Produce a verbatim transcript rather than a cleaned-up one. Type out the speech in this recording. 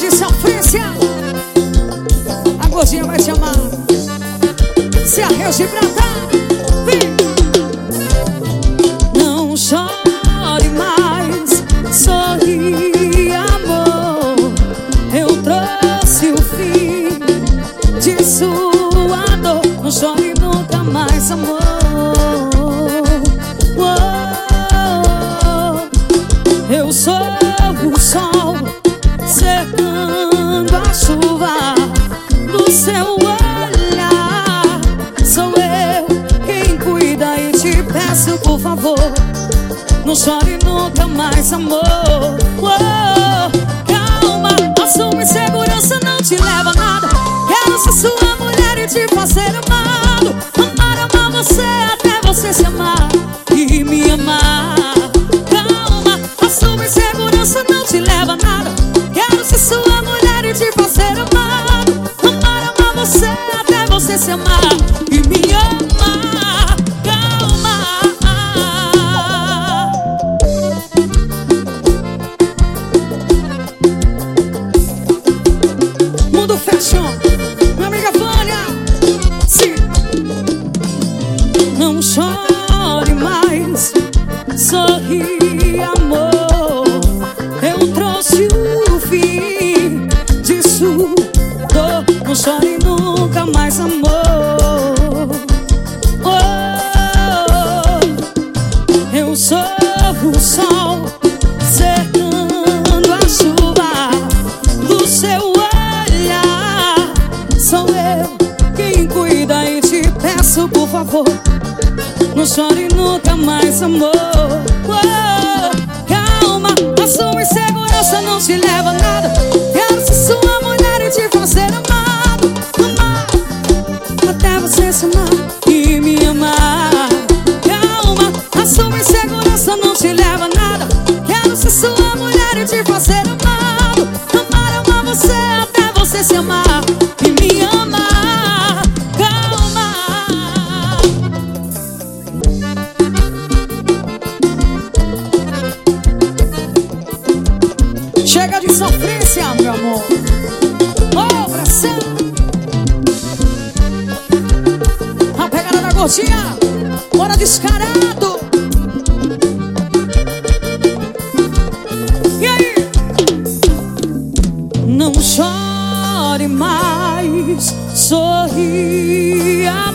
de sofrência, a gordinha vai chamar. Se arreze pra tá, vem. Não chore mais, sorri, amor. Eu trouxe o fim de sua dor. Não chore nunca mais, amor. Eu sou o sol secando a chuva do seu olhar. Sou eu quem cuida e te peço, por favor, não chore nunca mais, amor. Oh, calma, a sua insegurança não te leva a nada. Quero ser sua mulher e te fazer amado. Amar, amar você até você se amar e me amar. Não te leva a nada. Quero ser sua mulher e te fazer amado. Amar, amar você até você se amar e me amar. Calma. Mundo Fashion, minha amiga Vânia. Sim. Não chore mais, sorri, amor. Não chore nunca mais, amor. Oh, eu sou o sol cercando a chuva do seu olhar. Sou eu quem cuida e te peço, por favor, não chore nunca mais, amor. Oh, calma, a sua insegurança não te leva a nada. Quero ser sua mulher e te fazer amar. Você se amar e me amar. Calma, a sua insegurança não te leva a nada. Quero ser sua mulher e te fazer amado. Amar, amar você até você se amar e me amar. Calma. Chega de sofrência, meu amor. Oh, pressão. Gordinha, bora descarado. E aí? Não chore mais, sorria.